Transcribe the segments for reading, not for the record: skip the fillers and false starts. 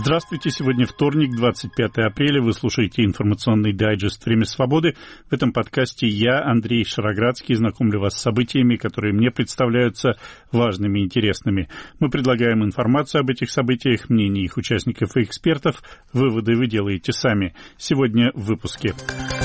Здравствуйте, сегодня вторник, 25 апреля, вы слушаете информационный дайджест «Время свободы». В этом подкасте я, Андрей Шароградский, знакомлю вас с событиями, которые мне представляются важными и интересными. Мы предлагаем информацию об этих событиях, мнения их участников и экспертов. Выводы вы делаете сами. Сегодня в выпуске.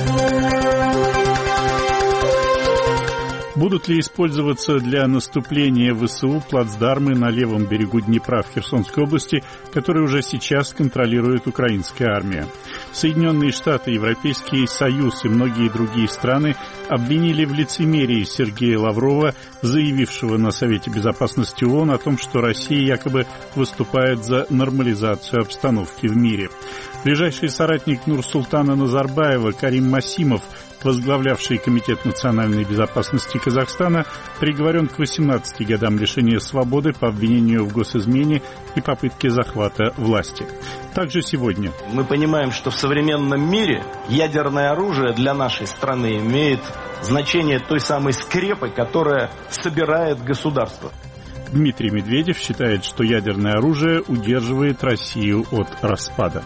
Будут ли использоваться для наступления ВСУ плацдармы на левом берегу Днепра в Херсонской области, которые уже сейчас контролирует украинская армия? Соединенные Штаты, Европейский Союз и многие другие страны обвинили в лицемерии Сергея Лаврова, заявившего на Совете Безопасности ООН о том, что Россия якобы выступает за нормализацию обстановки в мире. Ближайший соратник Нурсултана Назарбаева Карим Масимов, возглавлявший Комитет национальной безопасности Казахстана, приговорен к 18 годам лишения свободы по обвинению в госизмене и попытке захвата власти. Также сегодня. Мы понимаем, что в современном мире ядерное оружие для нашей страны имеет значение той самой скрепы, которая собирает государство. Дмитрий Медведев считает, что ядерное оружие удерживает Россию от распада.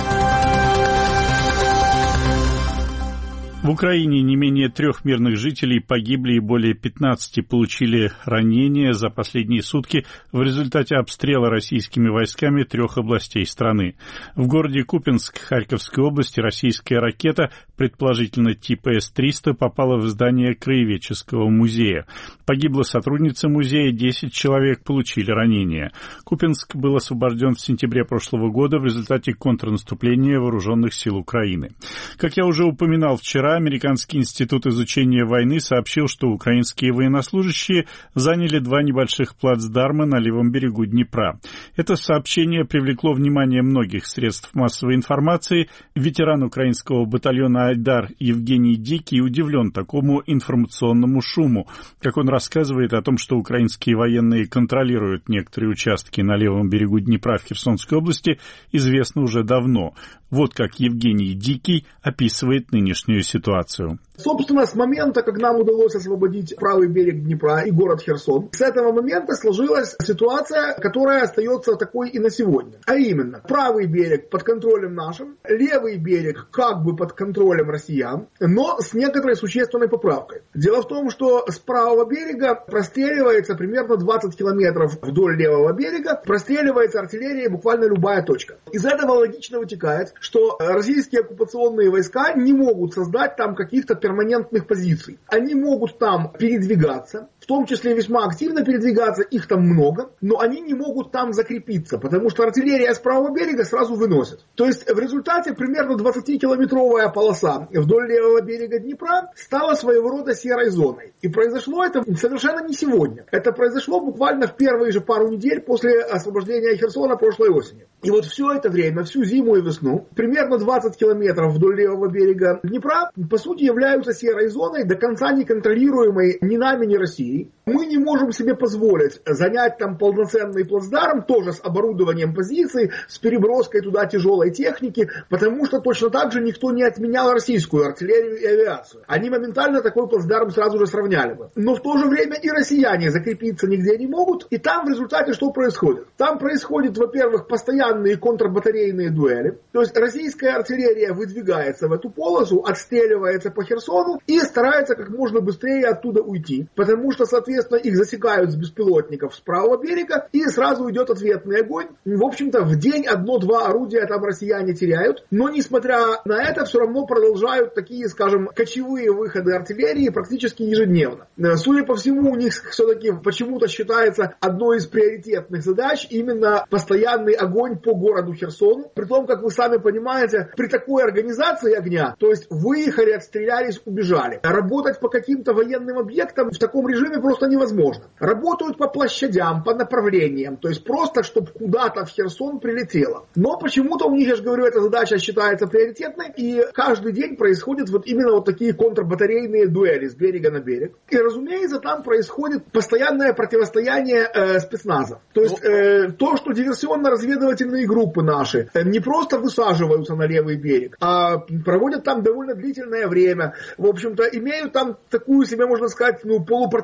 В Украине не менее 3 мирных жителей погибли и более 15 получили ранения за последние сутки в результате обстрела российскими войсками 3 областей страны. В городе Купянск Харьковской области российская ракета, предположительно типа С-300, попала в здание краеведческого музея. Погибла сотрудница музея, 10 человек получили ранения. Купянск был освобожден в сентябре прошлого года в результате контрнаступления вооруженных сил Украины. Как я уже упоминал вчера, Американский институт изучения войны сообщил, что украинские военнослужащие заняли 2 небольших плацдарма на левом берегу Днепра. Это сообщение привлекло внимание многих средств массовой информации. Ветеран украинского батальона «Айдар» Евгений Дикий удивлен такому информационному шуму. Как он рассказывает о том, что украинские военные контролируют некоторые участки на левом берегу Днепра в Херсонской области, известно уже давно. Вот как Евгений Дикий описывает нынешнюю ситуацию. Собственно, с момента, как нам удалось освободить правый берег Днепра и город Херсон, с этого момента сложилась ситуация, которая остается такой и на сегодня. А именно, правый берег под контролем нашим, левый берег как бы под контролем россиян, но с некоторой существенной поправкой. Дело в том, что с правого берега простреливается примерно 20 километров вдоль левого берега, простреливается артиллерия буквально любая точка. Из этого логично вытекает, что российские оккупационные войска не могут создать там каких-то перманентных позиций. Они могут там передвигаться, в том числе весьма активно передвигаться, их там много, но они не могут там закрепиться, потому что артиллерия с правого берега сразу выносит. То есть в результате примерно 20-километровая полоса вдоль левого берега Днепра стала своего рода серой зоной. И произошло это совершенно не сегодня. Это произошло буквально в первые же пару недель после освобождения Херсона прошлой осенью. И вот все это время, всю зиму и весну, примерно 20 километров вдоль левого берега Днепра, по сути, являются серой зоной, до конца не контролируемой ни нами, ни Россией. Мы не можем себе позволить занять там полноценный плацдарм, тоже с оборудованием позиций, с переброской туда тяжелой техники, потому что точно так же никто не отменял российскую артиллерию и авиацию. Они моментально такой плацдарм сразу же сравняли бы. Но в то же время и россияне закрепиться нигде не могут, и там в результате что происходит? Там происходит, во-первых, постоянные контрбатарейные дуэли, то есть российская артиллерия выдвигается в эту полосу, отстреливается по Херсону и старается как можно быстрее оттуда уйти, потому что, соответственно, их засекают с беспилотников с правого берега, и сразу идет ответный огонь. В общем-то, в день 1-2 орудия там россияне теряют, но, несмотря на это, все равно продолжают такие, скажем, кочевые выходы артиллерии практически ежедневно. Судя по всему, у них все-таки почему-то считается одной из приоритетных задач именно постоянный огонь по городу Херсону. При том, как вы сами понимаете, при такой организации огня, то есть выехали, отстрелялись, убежали. Работать по каким-то военным объектам в таком режиме просто невозможно. Работают по площадям, по направлениям, то есть просто, чтобы куда-то в Херсон прилетело. Но почему-то у них, я же говорю, эта задача считается приоритетной, и каждый день происходят вот именно вот такие контрбатарейные дуэли с берега на берег. И, разумеется, там происходит постоянное противостояние спецназа. То есть то, что диверсионно-разведывательные группы наши не просто высаживаются на левый берег, а проводят там довольно длительное время. В общем-то, имеют там такую себе, можно сказать, полупартизанскую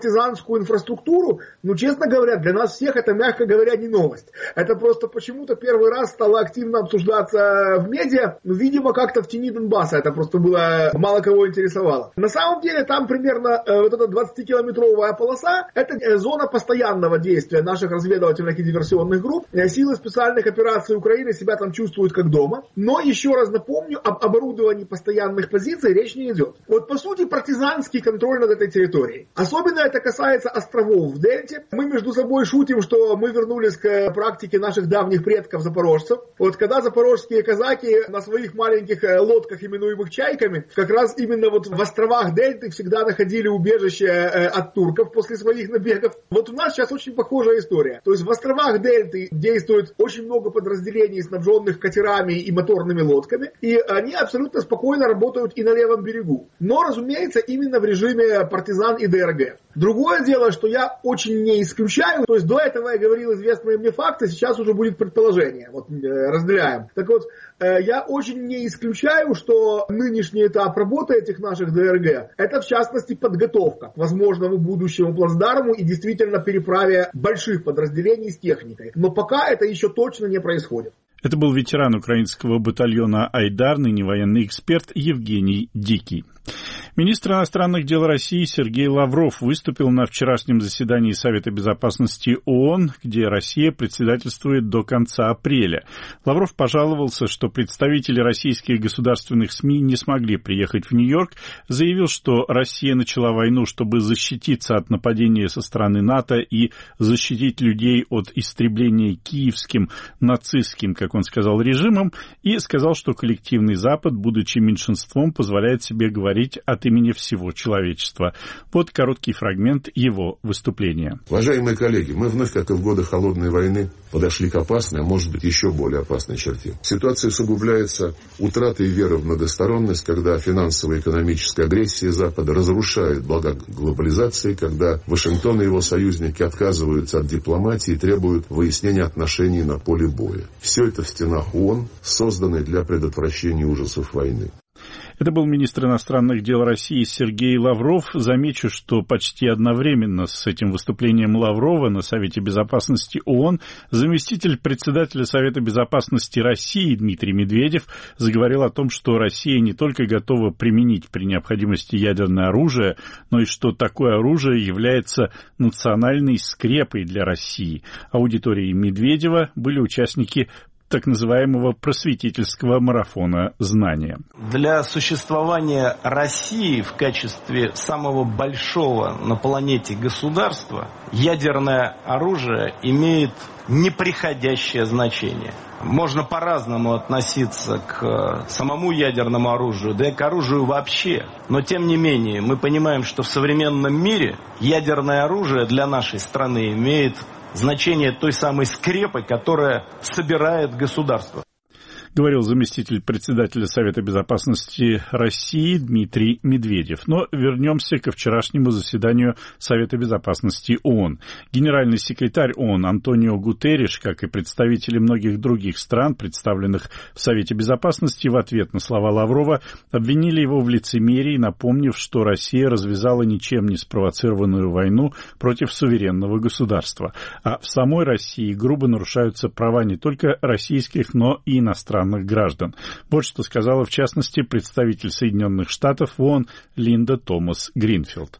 гражданскую инфраструктуру, ну, честно говоря, для нас всех это, мягко говоря, не новость. Это просто почему-то первый раз стало активно обсуждаться в медиа, ну, видимо, как-то в тени Донбасса это просто было, мало кого интересовало. На самом деле, там примерно вот эта 20-километровая полоса, это зона постоянного действия наших разведывательных и диверсионных групп. Силы специальных операций Украины себя там чувствуют как дома. Но, еще раз напомню, об оборудовании постоянных позиций речь не идет. Вот, по сути, партизанский контроль над этой территорией. Особенно это касается островов в Дельте. Мы между собой шутим, что мы вернулись к практике наших давних предков-запорожцев. Вот когда запорожские казаки на своих маленьких лодках, именуемых чайками, как раз именно вот в островах Дельты всегда находили убежище от турков после своих набегов. Вот у нас сейчас очень похожая история. То есть в островах Дельты действует очень много подразделений, снабженных катерами и моторными лодками, и они абсолютно спокойно работают и на левом берегу. Но, разумеется, именно в режиме партизан и ДРГ. Другое дело, что я очень не исключаю, то есть до этого я говорил известные мне факты, сейчас уже будет предположение, вот разделяем. Так вот, я очень не исключаю, что нынешний этап работы этих наших ДРГ, это в частности подготовка к возможному будущему плацдарму и действительно переправе больших подразделений с техникой. Но пока это еще точно не происходит. Это был ветеран украинского батальона «Айдар», ныне военный эксперт Евгений Дикий. Министр иностранных дел России Сергей Лавров выступил на вчерашнем заседании Совета безопасности ООН, где Россия председательствует до конца апреля. Лавров пожаловался, что представители российских государственных СМИ не смогли приехать в Нью-Йорк, заявил, что Россия начала войну, чтобы защититься от нападения со стороны НАТО и защитить людей от истребления киевским, нацистским, как он сказал, режимом, и сказал, что коллективный Запад, будучи меньшинством, позволяет себе говорить от имени всего человечества. Вот короткий фрагмент его выступления. Уважаемые коллеги, мы вновь, как и в годы Холодной войны, подошли к опасной, а может быть еще более опасной черте. Ситуация усугубляется утратой веры в многосторонность, когда финансово-экономическая агрессия Запада разрушает блага глобализации, когда Вашингтон и его союзники отказываются от дипломатии и требуют выяснения отношений на поле боя. Все это в стенах ООН, созданной для предотвращения ужасов войны. Это был министр иностранных дел России Сергей Лавров. Замечу, что почти одновременно с этим выступлением Лаврова на Совете безопасности ООН заместитель председателя Совета безопасности России Дмитрий Медведев заговорил о том, что Россия не только готова применить при необходимости ядерное оружие, но и что такое оружие является национальной скрепой для России. Аудиторией Медведева были участники так называемого просветительского марафона знания. Для существования России в качестве самого большого на планете государства ядерное оружие имеет непреходящее значение. Можно по-разному относиться к самому ядерному оружию, да и к оружию вообще. Но тем не менее, мы понимаем, что в современном мире ядерное оружие для нашей страны имеет значение той самой скрепы, которая собирает государство. Говорил заместитель председателя Совета безопасности России Дмитрий Медведев. Но вернемся ко вчерашнему заседанию Совета безопасности ООН. Генеральный секретарь ООН Антонио Гутерриш, как и представители многих других стран, представленных в Совете безопасности, в ответ на слова Лаврова, обвинили его в лицемерии, напомнив, что Россия развязала ничем не спровоцированную войну против суверенного государства. А в самой России грубо нарушаются права не только российских, но и иностранных граждан. Вот что сказала, в частности, представитель Соединенных Штатов в ООН Линда Томас Гринфилд.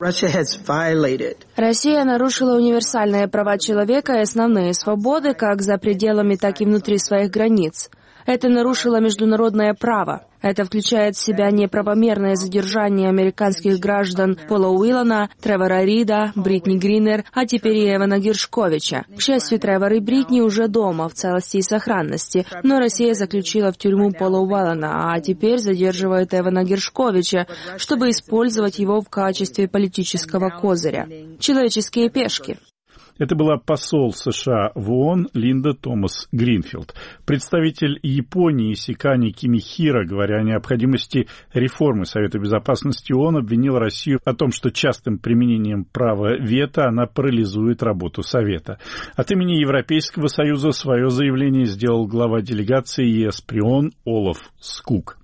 Россия нарушила универсальные права человека и основные свободы как за пределами, так и внутри своих границ. Это нарушило международное право. Это включает в себя неправомерное задержание американских граждан Пола Уиллана, Тревора Рида, Бритни Гринер, а теперь и Эвана Гершковича. К счастью, Тревор и Бритни уже дома, в целости и сохранности, но Россия заключила в тюрьму Пола Уиллана, а теперь задерживает Эвана Гершковича, чтобы использовать его в качестве политического козыря. Человеческие пешки. Это была посол США в ООН Линда Томас Гринфилд. Представитель Японии Сикани Кимихира, говоря о необходимости реформы Совета безопасности ООН, обвинил Россию о том, что частым применением права вето она парализует работу Совета. От имени Европейского Союза свое заявление сделал глава делегации ЕС при ООН Олаф Скук.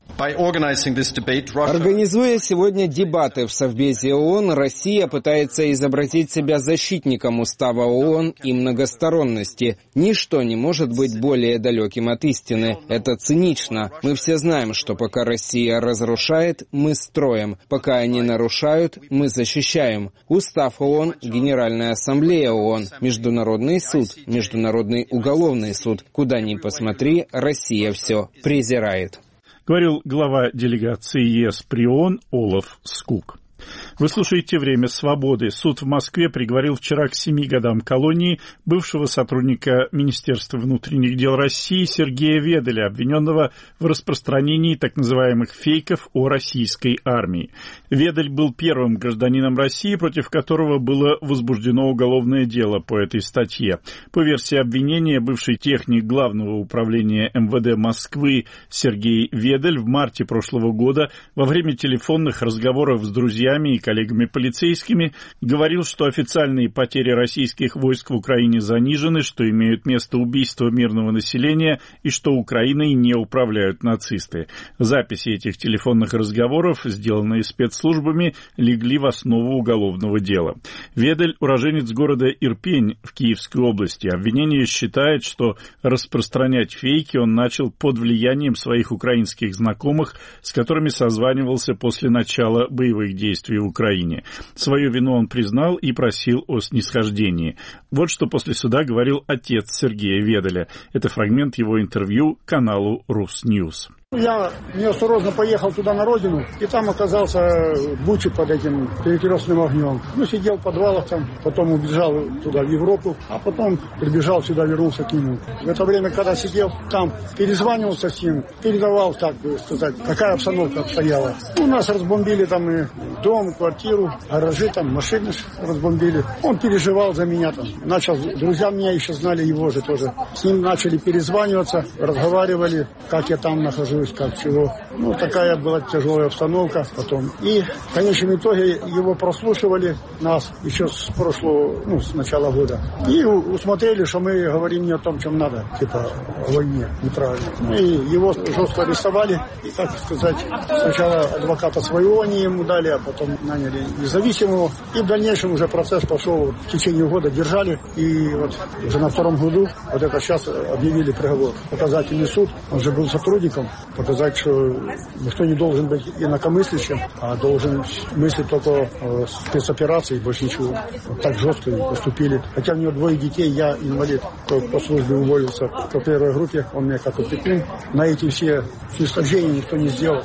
Организуя сегодня дебаты в Совбезе ООН, Россия пытается изобразить себя защитником Устава ООН и многосторонности. Ничто не может быть более далеким от истины. Это цинично. Мы все знаем, что пока Россия разрушает, мы строим. Пока они нарушают, мы защищаем. Устав ООН, Генеральная Ассамблея ООН, Международный суд, Международный уголовный суд. Куда ни посмотри, Россия все презирает. Говорил глава делегации ЕС при ООН Олаф Скук. Вы слушаете «Время свободы». Суд в Москве приговорил вчера к 7 годам колонии бывшего сотрудника Министерства внутренних дел России Сергея Веделя, обвиненного в распространении так называемых фейков о российской армии. Ведель был первым гражданином России, против которого было возбуждено уголовное дело по этой статье. По версии обвинения, бывший техник Главного управления МВД Москвы Сергей Ведель в марте прошлого года во время телефонных разговоров с друзьями и коллегами-полицейскими говорил, что официальные потери российских войск в Украине занижены, что имеют место убийства мирного населения и что Украиной не управляют нацисты. Записи этих телефонных разговоров, сделанные спецслужбами, легли в основу уголовного дела. Ведель – уроженец города Ирпень в Киевской области. Обвинение считает, что распространять фейки он начал под влиянием своих украинских знакомых, с которыми созванивался после начала боевых действий в Украине. Свою вину он признал и просил о снисхождении. Вот что после суда говорил отец Сергея Веделя. Это фрагмент его интервью каналу Русньюз. Я неосторожно поехал туда на родину, и там оказался в Буче под этим перекрестным огнем. Сидел в подвалах там, потом убежал туда, в Европу, а потом прибежал сюда, вернулся к нему. В это время, когда сидел там, перезванивался с ним, передавал, так сказать, какая обстановка обстояла. Нас разбомбили там и дом, квартиру, гаражи, там, машины разбомбили. Он переживал за меня там. Начал, друзья меня еще знали, его же тоже. С ним начали перезваниваться, разговаривали, как я там нахожусь, как чего. Такая была тяжелая обстановка потом. И в конечном итоге его прослушивали нас еще с прошлого, с начала года. И усмотрели, что мы говорим не о том, чем надо, типа о войне, неправильно. И его жестко арестовали. И, так сказать, сначала адвоката своего они ему дали, а потом наняли независимого. И в дальнейшем уже процесс пошел, в течение года держали. И вот уже на втором году, вот это сейчас объявили приговор. Показательный суд, он же был сотрудником. Показать, что никто не должен быть инакомыслящим, а должен мыслить только о спецоперации, больше ничего. Вот так жестко поступили. Хотя у него 2 детей, я инвалид, по службе уволился по первой группе, он мне как опекун. На эти все снисхождения никто не сделал.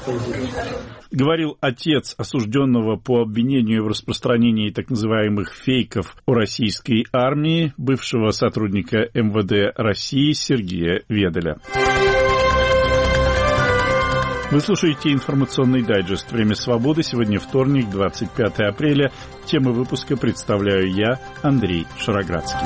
Говорил отец осужденного по обвинению в распространении так называемых фейков о российской армии, бывшего сотрудника МВД России Сергея Веделя. Вы слушаете информационный дайджест «Время свободы». Сегодня вторник, 25 апреля. Темы выпуска представляю я, Андрей Шароградский.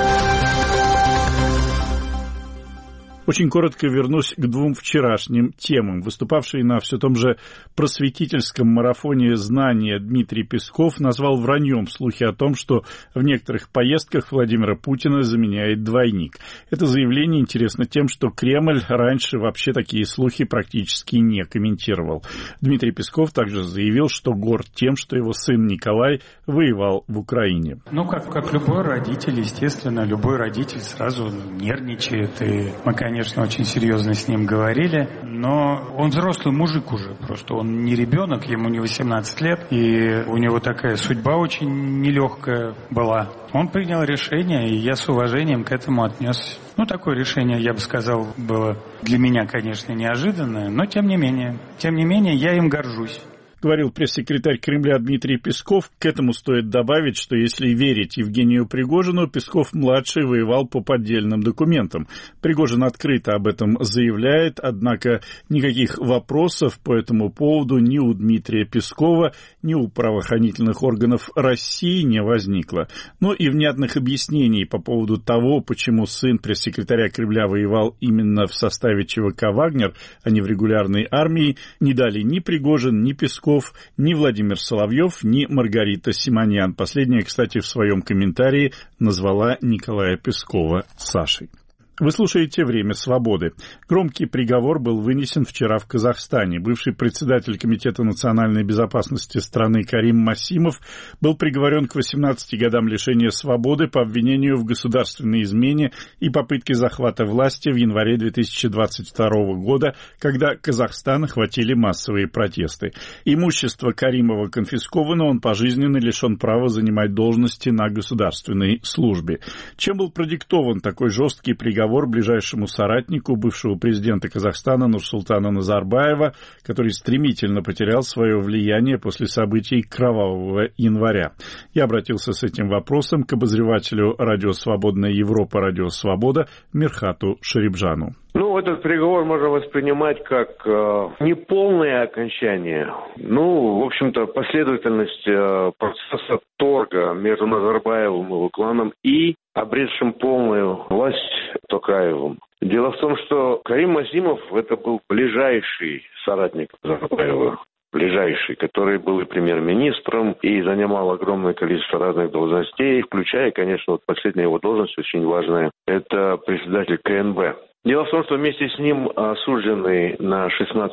Очень коротко вернусь к 2 вчерашним темам. Выступавший на все том же просветительском марафоне знания Дмитрий Песков назвал враньем слухи о том, что в некоторых поездках Владимира Путина заменяет двойник. Это заявление интересно тем, что Кремль раньше вообще такие слухи практически не комментировал. Дмитрий Песков также заявил, что горд тем, что его сын Николай воевал в Украине. Как любой родитель, естественно, любой родитель сразу нервничает, и мы, конечно, очень серьезно с ним говорили, но он взрослый мужик уже, просто он не ребенок, ему не 18 лет, и у него такая судьба очень нелегкая была. Он принял решение, и я с уважением к этому отнесся. Такое решение, я бы сказал, было для меня, конечно, неожиданное, но тем не менее, я им горжусь. Говорил пресс-секретарь Кремля Дмитрий Песков. К этому стоит добавить, что если верить Евгению Пригожину, Песков-младший воевал по поддельным документам. Пригожин открыто об этом заявляет, однако никаких вопросов по этому поводу ни у Дмитрия Пескова, ни у правоохранительных органов России не возникло. И внятных объяснений по поводу того, почему сын пресс-секретаря Кремля воевал именно в составе ЧВК «Вагнер», а не в регулярной армии, не дали ни Пригожин, ни Песков, ни Владимир Соловьев, ни Маргарита Симоньян. Последняя, кстати, в своем комментарии назвала Николая Пескова Сашей. Вы слушаете «Время свободы». Громкий приговор был вынесен вчера в Казахстане. Бывший председатель Комитета национальной безопасности страны Карим Масимов был приговорен к 18 годам лишения свободы по обвинению в государственной измене и попытке захвата власти в январе 2022 года, когда Казахстан охватили массовые протесты. Имущество Каримова конфисковано, он пожизненно лишен права занимать должности на государственной службе. Чем был продиктован такой жесткий приговор ближайшему соратнику бывшего президента Казахстана Нурсултана Назарбаева, который стремительно потерял свое влияние после событий кровавого января? Я обратился с этим вопросом к обозревателю радио «Свободная Европа», радио «Свобода» Мирхату Шарибжану. Этот приговор можно воспринимать как неполное окончание. В общем-то, последовательность процесса торга между Назарбаевым и его кланом и обретшим полную власть Токаевым. Дело в том, что Карим Масимов это был ближайший соратник Назарбаева. Ближайший, который был и премьер-министром, и занимал огромное количество разных должностей, включая, конечно, последняя его должность, очень важная, это председатель КНБ. Дело в том, что вместе с ним осуждены на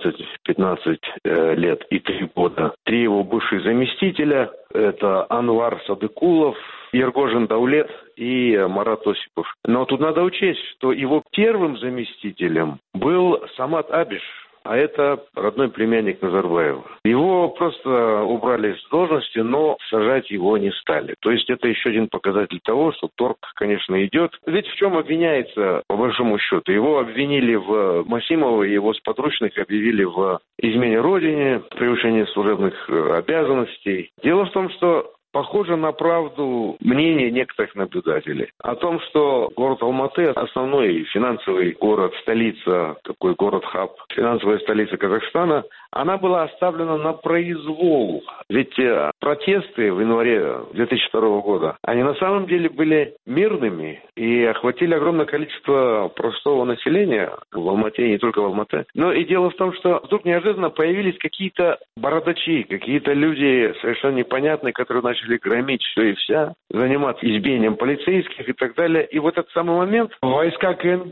16-15 лет и 3 года 3 его бывших заместителя. Это Анвар Садыкулов, Ергожин Даулет и Марат Осипов. Но тут надо учесть, что его первым заместителем был Самат Абиш. А это родной племянник Назарбаева. Его просто убрали с должности, но сажать его не стали. То есть это еще один показатель того, что торг, конечно, идет. Ведь в чем обвиняется, по большому счету? Его обвинили Масимова, его сподручных объявили в измене родине, превышении служебных обязанностей. Дело в том, что похоже на правду мнение некоторых наблюдателей о том, что город Алматы, основной финансовый город, столица, такой город-хаб, финансовая столица Казахстана, она была оставлена на произвол. Ведь протесты в январе 2002 года, они на самом деле были мирными и охватили огромное количество простого населения в Алмате, и не только в Алмате. Но и дело в том, что вдруг неожиданно появились какие-то бородачи, какие-то люди совершенно непонятные, которые начали громить все и вся, заниматься избиением полицейских и так далее. И в этот самый момент войска КНБ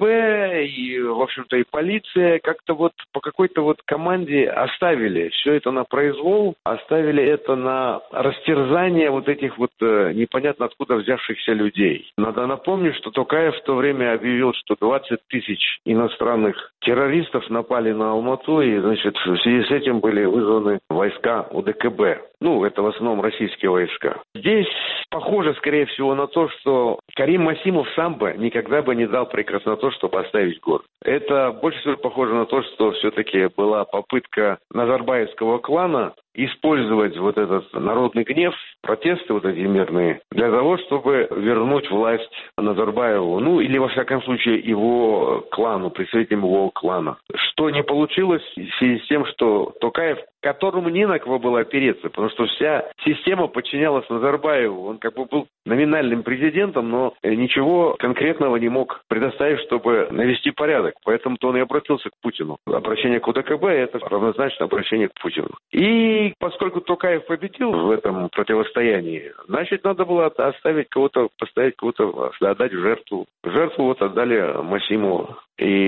и, в общем-то, и полиция как-то по какой-то команде оставили все это на произвол, оставили это на растерзание этих непонятно откуда взявшихся людей. Надо напомнить, что Токаев в то время объявил, что 20 тысяч иностранных террористов напали на Алмату, и, в связи с этим были вызваны войска УДКБ. Это в основном российские войска. Здесь похоже, скорее всего, на то, что Карим Масимов сам бы никогда бы не дал приказ на то, чтобы оставить город. Это больше всего похоже на то, что все-таки была попытка назарбаевского клана использовать этот народный гнев, протесты эти мирные, для того, чтобы вернуть власть Назарбаеву, или, во всяком случае, его клану, представителям его клана. Что не получилось в связи с тем, что Токаев, которому не на кого было опереться, потому что вся система подчинялась Назарбаеву. Он был номинальным президентом, но ничего конкретного не мог предоставить, чтобы навести порядок. Поэтому-то он и обратился к Путину. Обращение к УДКБ – это равнозначно обращение к Путину. И поскольку Токаев победил в этом противостоянии, значит, надо было поставить кого-то, отдать в жертву. Жертву отдали Масимову.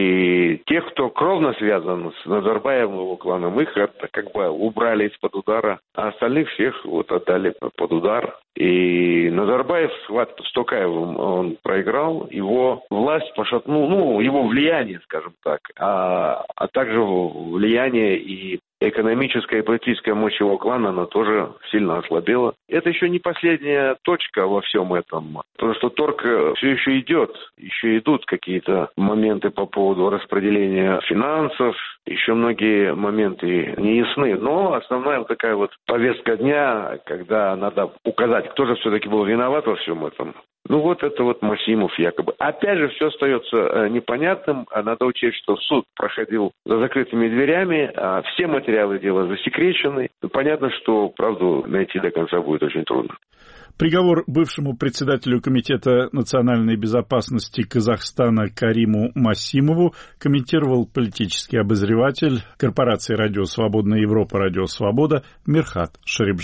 И тех, кто кровно связан с Назарбаевым и его кланом, их убрали из-под удара, а остальных всех отдали под удар. И Назарбаев схватку с Токаевым он проиграл, его власть пошатнула, его влияние, скажем так, а также влияние и экономическая и политическая мощь его клана, она тоже сильно ослабела. Это еще не последняя точка во всем этом, потому что торг все еще идет, еще идут какие-то моменты по поводу распределения финансов, еще многие моменты не ясны, но основная такая повестка дня, когда надо указать, кто же все-таки был виноват во всем этом. Это Масимов якобы. Опять же, все остается непонятным. Надо учесть, что суд проходил за закрытыми дверями, а все материалы дела засекречены. Понятно, что правду найти до конца будет очень трудно. Приговор бывшему председателю Комитета национальной безопасности Казахстана Кариму Масимову комментировал политический обозреватель корпорации «Радио Свободная Европа», «Радио Свобода» Мирхат Шарибжан.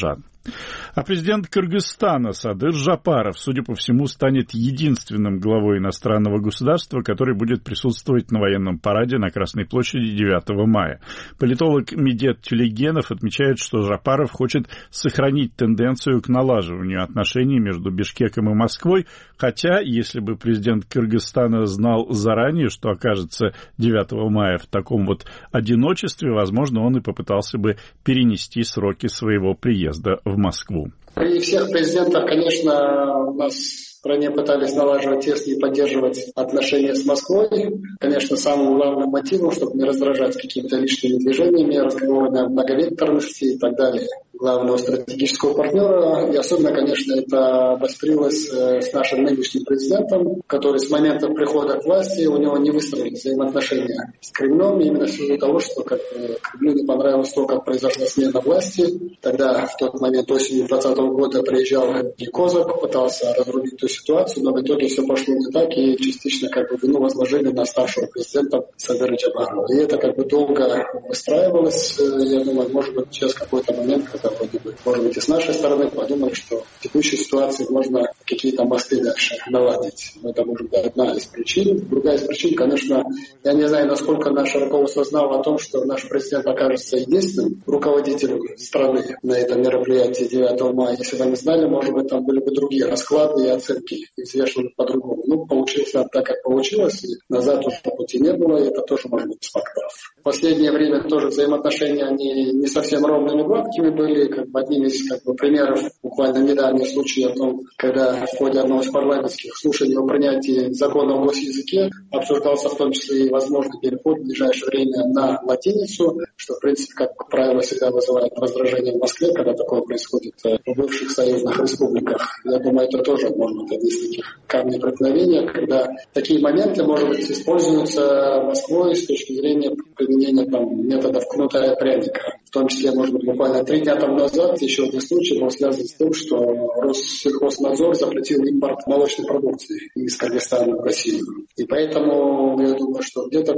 А президент Кыргызстана Садыр Жапаров, судя по всему, станет единственным главой иностранного государства, который будет присутствовать на военном параде на Красной площади 9 мая. Политолог Медет Тюлегенов отмечает, что Жапаров хочет сохранить тенденцию к налаживанию отношений между Бишкеком и Москвой, хотя, если бы президент Кыргызстана знал заранее, что окажется 9 мая в таком вот одиночестве, возможно, он и попытался бы перенести сроки своего приезда в Москву. При всех президентах, конечно, у нас в стране пытались налаживать тесные и поддерживать отношения с Москвой. Конечно, самым главным мотивом, чтобы не раздражать какими-то лишними движениями, разговорами о многовекторности и так далее главного стратегического партнера. И особенно, конечно, это обострилось с нашим нынешним президентом, который с момента прихода к власти у него не выстроились взаимоотношения с Кремлем, именно в силу того, что Кремлю не понравилось то, как произошла смена власти. Тогда в тот момент осенью 2020 года приезжал и Козак, пытался разрулить эту ситуацию, но в итоге все пошло не так, и частично вину возложили на старшего президента Садыра Жапарова. И это долго выстраивалось. Я думаю, может быть, сейчас какой-то момент, когда может быть, и с нашей стороны подумали, что в текущей ситуации можно какие-то мосты дальше наладить. Это может быть одна из причин. Другая из причин, конечно, я не знаю, насколько наше руководство знало о том, что наш президент окажется единственным руководителем страны на этом мероприятии 9 мая. Если бы они знали, может быть, там были бы другие расклады и оценки, взвешены по-другому. Ну, получилось так, как получилось, и назад уже пути не было, и это тоже может быть из факторов. В последнее время тоже взаимоотношения, они не совсем ровными, гладкими были. Одним из примеров буквально недавних случаев о том, когда в ходе одного из парламентских слушаний о принятии закона о госязыке обсуждался в том числе и возможный переход в ближайшее время на латиницу, что, в принципе, как правило, всегда вызывает раздражение в Москве, когда такое происходит в бывших союзных республиках. Я думаю, это тоже может быть один из таких камней преткновения, когда такие моменты, может быть, используются Москвой с точки зрения применения методов кнута и пряника. В том числе, может быть, буквально 3 дня назад еще один случай был связан с тем, что Россельхознадзор запретил импорт молочной продукции из Кыргызстана в Россию. И поэтому я думаю, что где-то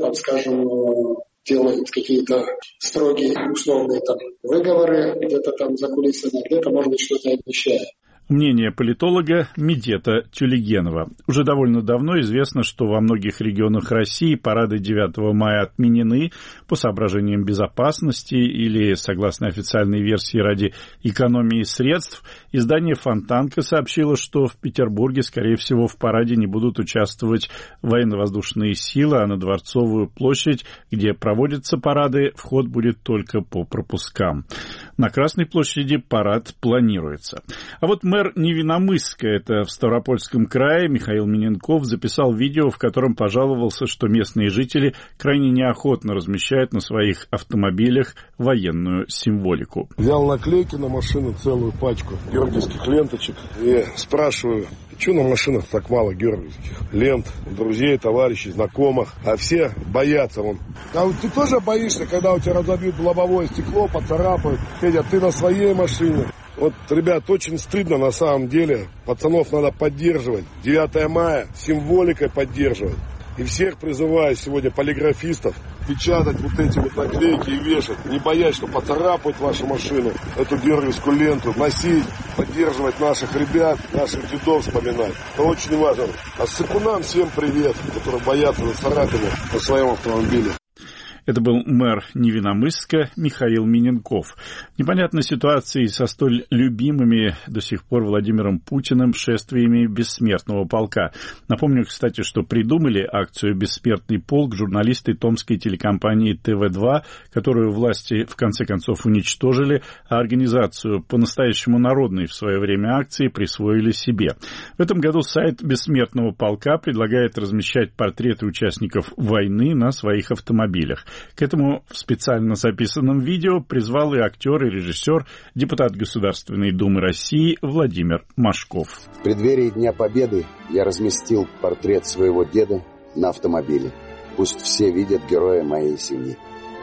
делают какие-то строгие условные выговоры, где-то за кулисами, где-то, может быть, что-то обещает. Мнение политолога Медета Тюлегенова. Уже довольно давно известно, что во многих регионах России парады 9 мая отменены по соображениям безопасности или, согласно официальной версии, ради экономии средств. Издание «Фонтанка» сообщило, что в Петербурге, скорее всего, в параде не будут участвовать военно-воздушные силы, а на Дворцовую площадь, где проводятся парады, вход будет только по пропускам. На Красной площади парад планируется. А вот мэр Невиномысска, это в Ставропольском крае, Михаил Миненков записал видео, в котором пожаловался, что местные жители крайне неохотно размещают на своих автомобилях военную символику. Взял наклейки на машину, целую пачку георгиевских ленточек, и спрашиваю, что на машинах так мало георгиевских лент, друзей, товарищей, знакомых, а все боятся. А вот ты тоже боишься, когда у тебя разобьют лобовое стекло, поцарапают? Федя, ты на своей машине. Вот, ребят, очень стыдно на самом деле. Пацанов надо поддерживать. 9 мая символикой поддерживать. И всех призываю сегодня полиграфистов печатать вот эти наклейки и вешать. Не боясь, что поцарапают вашу машину, эту георгиевскую ленту, носить, поддерживать наших ребят, наших дедов вспоминать. Это очень важно. А сыкунам всем привет, которые боятся за царапины на своем автомобиле. Это был мэр Невиномысска Михаил Миненков. Непонятна ситуация со столь любимыми до сих пор Владимиром Путиным шествиями Бессмертного полка. Напомню, кстати, что придумали акцию «Бессмертный полк» журналисты томской телекомпании ТВ2, которую власти в конце концов уничтожили, а организацию по-настоящему народной в свое время акции присвоили себе. В этом году сайт Бессмертного полка предлагает размещать портреты участников войны на своих автомобилях. К этому в специально записанном видео призвал и актер, и режиссер, депутат Государственной Думы России Владимир Машков. В преддверии Дня Победы я разместил портрет своего деда на автомобиле. Пусть все видят героя моей семьи.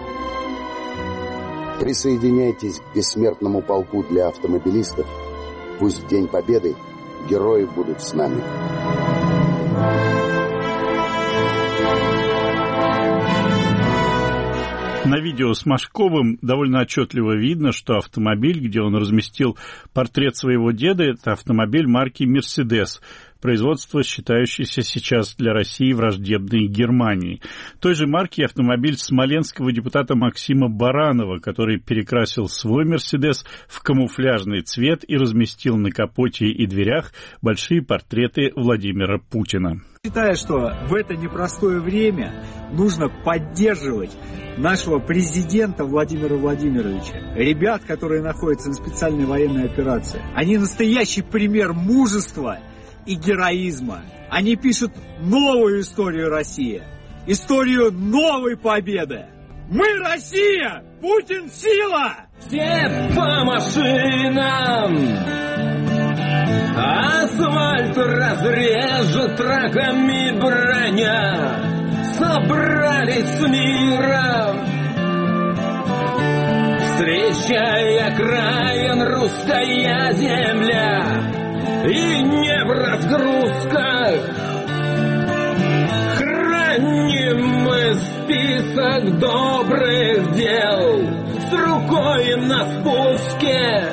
Присоединяйтесь к Бессмертному полку для автомобилистов. Пусть в День Победы герои будут с нами. На видео с Машковым довольно отчетливо видно, что автомобиль, где он разместил портрет своего деда, это автомобиль марки «Мерседес», производство, считающееся сейчас для России враждебной Германии. Той же марки автомобиль смоленского депутата Максима Баранова, который перекрасил свой «Мерседес» в камуфляжный цвет и разместил на капоте и дверях большие портреты Владимира Путина. Считаю, что в это непростое время нужно поддерживать нашего президента Владимира Владимировича, ребят, которые находятся на специальной военной операции. Они настоящий пример мужества и героизма. Они пишут новую историю России, историю новой победы. Мы Россия! Путин сила! Все по машинам! Асфальт разрежет раками броня. Собрались с миром, встречая краен русская земля. И не в разгрузках храним мы список добрых дел с рукой на спуске.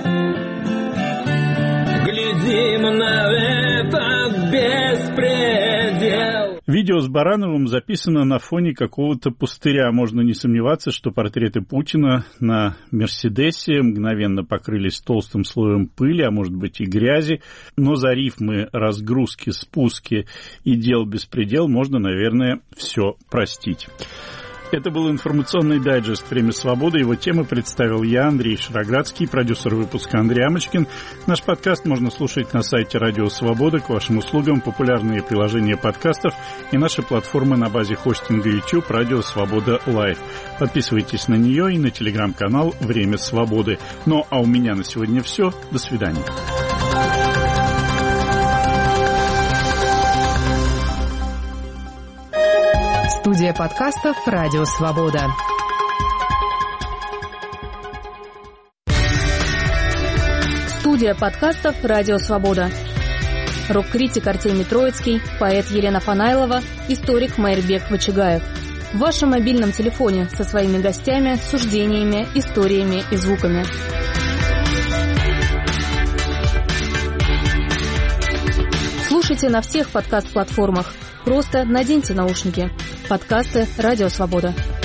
Глядим на этот беспредел. Видео с Барановым записано на фоне какого-то пустыря. Можно не сомневаться, что портреты Путина на «Мерседесе» мгновенно покрылись толстым слоем пыли, а может быть и грязи. Но за рифмы разгрузки, спуски и дел беспредел можно, наверное, все простить. Это был информационный дайджест «Время свободы». Его темы представил я, Андрей Шароградский, продюсер выпуска Андрей Амочкин. Наш подкаст можно слушать на сайте «Радио Свобода». К вашим услугам популярные приложения подкастов и наша платформа на базе хостинга YouTube «Радио Свобода Лайв». Подписывайтесь на нее и на телеграм-канал «Время свободы». Ну, а у меня на сегодня все. До свидания. Студия подкастов «Радио Свобода». Студия подкастов «Радио Свобода». Рок-критик Артемий Троицкий, поэт Елена Фанайлова, историк Майрбек Вачигаев. В вашем мобильном телефоне со своими гостями, суждениями, историями и звуками. Слушайте на всех подкаст-платформах. Просто наденьте наушники. Подкасты «Радио Свобода».